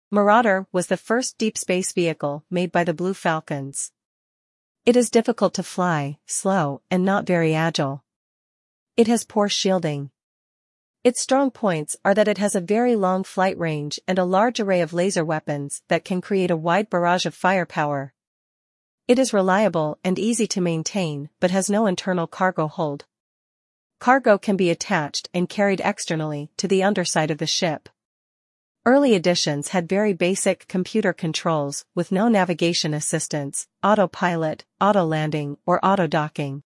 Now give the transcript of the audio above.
Marauder was the first deep space vehicle made by the Blue Falcons. It is difficult to fly, slow, and not very agile. It has poor shielding. Its strong points are that it has a very long flight range and a large array of laser weapons that can create a wide barrage of firepower. It is reliable and easy to maintain but has no internal cargo hold. Cargo can be attached and carried externally to the underside of the ship. Early editions had very basic computer controls with no navigation assistance, autopilot, auto-landing, or auto-docking.